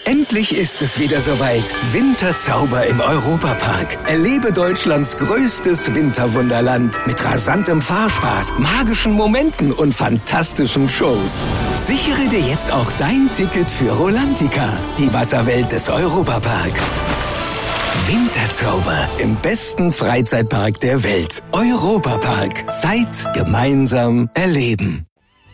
Endlich ist es wieder soweit. Winterzauber im Europapark. Erlebe Deutschlands größtes Winterwunderland mit rasantem Fahrspaß, magischen Momenten und fantastischen Shows. Sichere dir jetzt auch dein Ticket für Rolantica, die Wasserwelt des Europapark. Winterzauber im besten Freizeitpark der Welt. Europapark. Zeit gemeinsam erleben.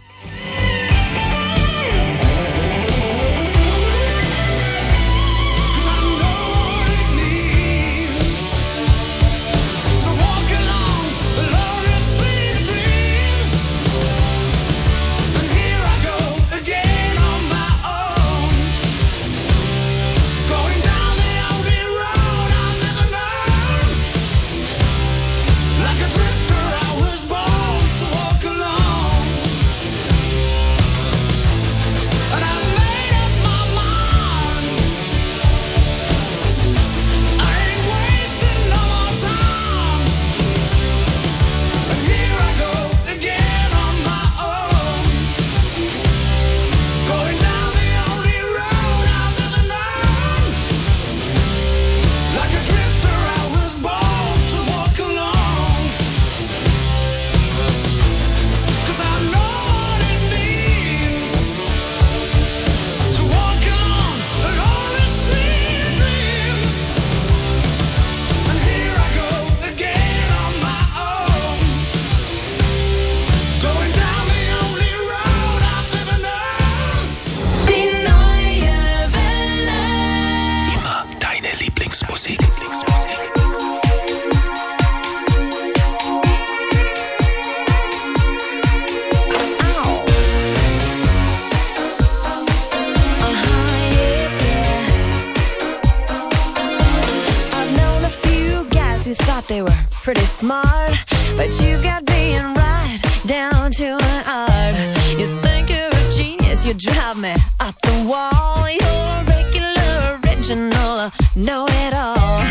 They were pretty smart, but you've got being right down to an art. You think you're a genius, you drive me up the wall. You're regular, original, know it all.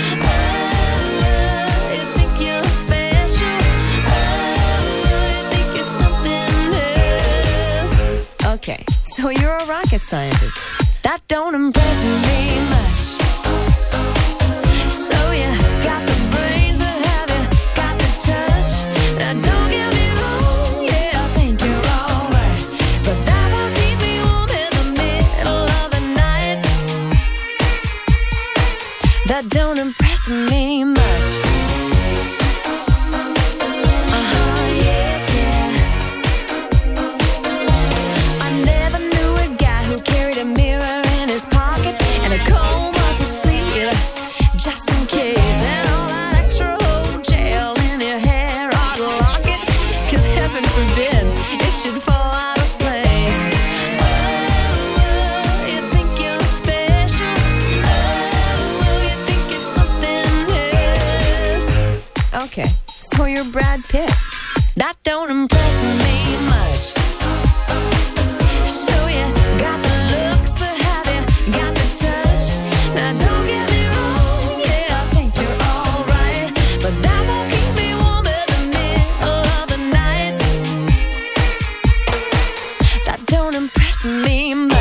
Oh, you think you're special. Oh, you think you're something else. Okay, so you're a rocket scientist. That don't impress me much. So you got the brains, but have you got the touch? Now don't get me wrong, yeah, I think you're alright, but that won't keep me warm in the middle of the night. That don't impress me much. I never knew a guy who carried a mirror in his pocket and a comb up his sleeve, just in case. And all that extra old gel in your hair, I'd lock it, 'cause heaven forbid it should fall out of place. Oh, you think you're special. Oh, you think you're something else. Okay, so you're Brad Pitt. That don't impress me much. So you got the looks, but have you got the touch? Now don't get me wrong, yeah, I think you're alright, but that won't keep me warm in the middle of the night. That don't impress me much.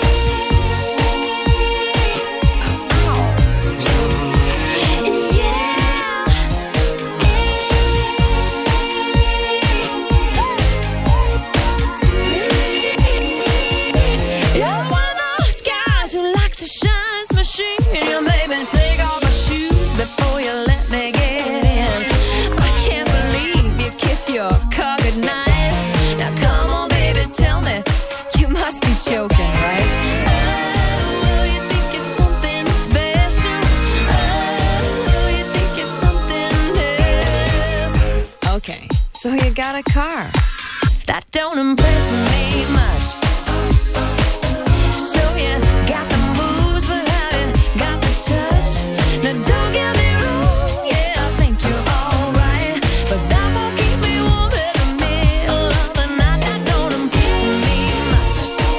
You're one of those guys who likes to shine his machine. You made me take off my shoes before you let me get in. I can't believe you kiss your car goodnight. Now come on, baby, tell me, you must be joking, right? Oh, you think you're something special. Oh, you think you're something else. Okay, so you got a car. That don't impress me much. So you got the moves, but have you got the touch? Now don't get me wrong, yeah, I think you're alright, but that won't keep me warm in the middle of the night. That don't impress me much.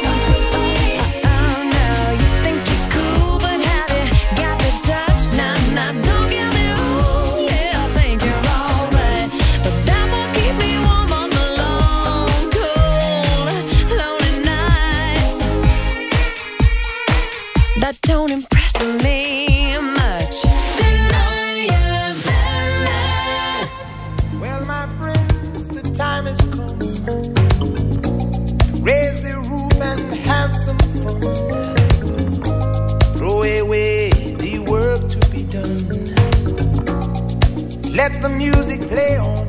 Oh no, you think you're cool, but have you got the touch? Now don't get me wrong, yeah, I think you're alright, but that won't keep me warm on the long, cold, lonely that don't impress me much. Well, my friends, the time has come. Raise the roof and have some fun. Throw away the work to be done. Let the music play on.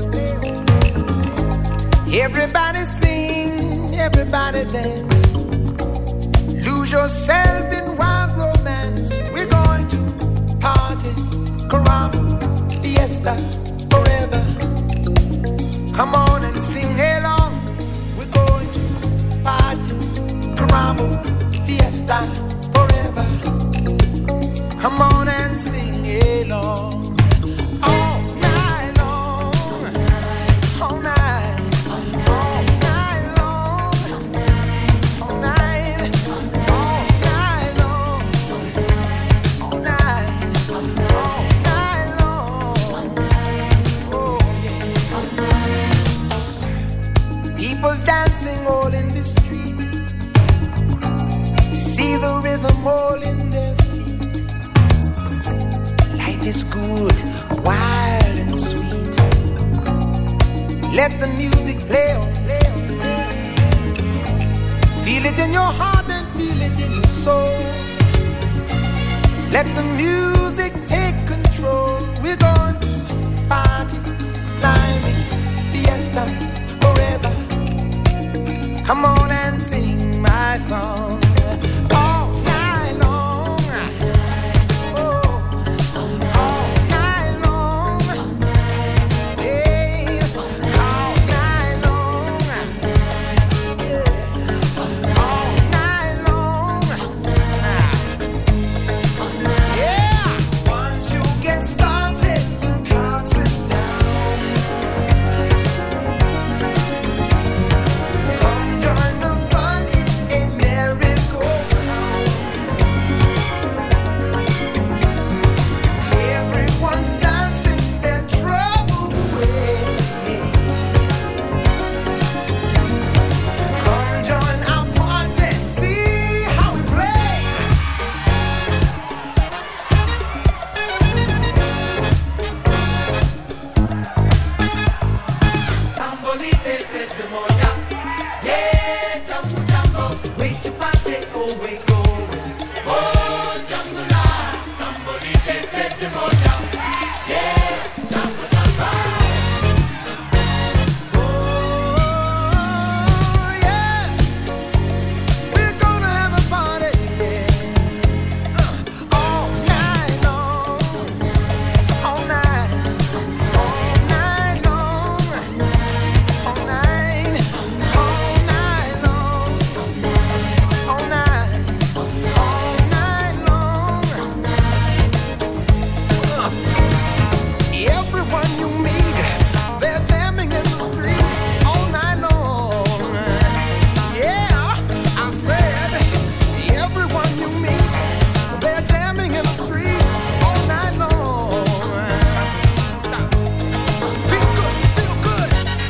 Everybody sing, everybody dance. Lose yourself in wild romance. We're going to party, caramba, fiesta, forever. Come on and sing along. We're going to party, caramba, fiesta, forever. Come on and sing along. All night long, all night, all night long, all night, all night long, all night, all night long. Oh yeah. People dancing all in the street. See the rhythm all in their feet. Life is good, wild and sweet. Let the music play on. Feel it in your heart and feel it in your soul. Let the music take control. We're going to party, climbing, fiesta, forever. Come on and sing my song. All night long. Oh, all night long. Yes, all night long. Yeah, all night long. Yeah, once you get started, you can't sit down. Come join the fun, it's a merry-go-round. Everyone's dancing their troubles away. Come join our party, see how we play. Tambolite set the moja. Yeah, jambo jambo. Wait to party, oh wait go. Oh, jambo la. Tambolite set the moja. Yeah, jambo jambo. Oh, yeah. We're gonna have a party, yeah. All night long. All night. All night long. All night. All night long. All night. All night long. Everyone you meet, they're jamming in the street all night long. Yeah, I said, everyone you meet, they're jamming in the street all night long. Feel good, feel good.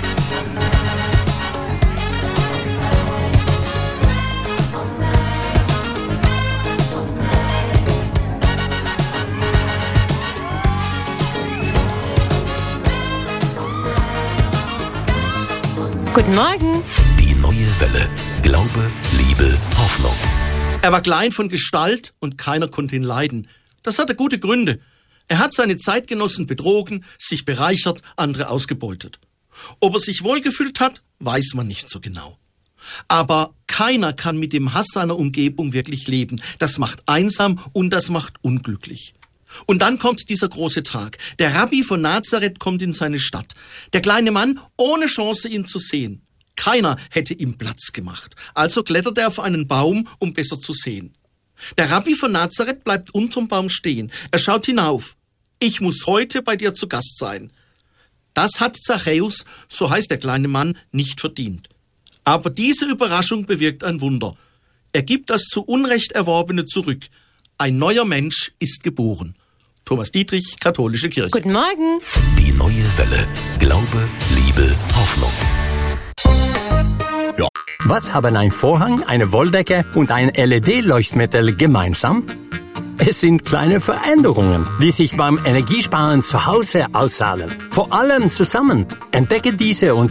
Guten Morgen. Die neue Welle. Glaube, Liebe, Hoffnung. Er war klein von Gestalt und keiner konnte ihn leiden. Das hatte gute Gründe. Er hat seine Zeitgenossen betrogen, sich bereichert, andere ausgebeutet. Ob er sich wohlgefühlt hat, weiß man nicht so genau. Aber keiner kann mit dem Hass seiner Umgebung wirklich leben. Das macht einsam und das macht unglücklich. Und dann kommt dieser große Tag. Der Rabbi von Nazareth kommt in seine Stadt. Der kleine Mann ohne Chance, ihn zu sehen. Keiner hätte ihm Platz gemacht. Also klettert er auf einen Baum, um besser zu sehen. Der Rabbi von Nazareth bleibt unterm Baum stehen. Er schaut hinauf. Ich muss heute bei dir zu Gast sein. Das hat Zachäus, so heißt der kleine Mann, nicht verdient. Aber diese Überraschung bewirkt ein Wunder. Er gibt das zu Unrecht Erworbene zurück. Ein neuer Mensch ist geboren. Thomas Dietrich, Katholische Kirche. Guten Morgen. Die neue Welle. Glaube, Liebe, Hoffnung. Ja. Was haben ein Vorhang, eine Wolldecke und ein LED-Leuchtmittel gemeinsam? Es sind kleine Veränderungen, die sich beim Energiesparen zu Hause auszahlen. Vor allem zusammen. Entdecke diese und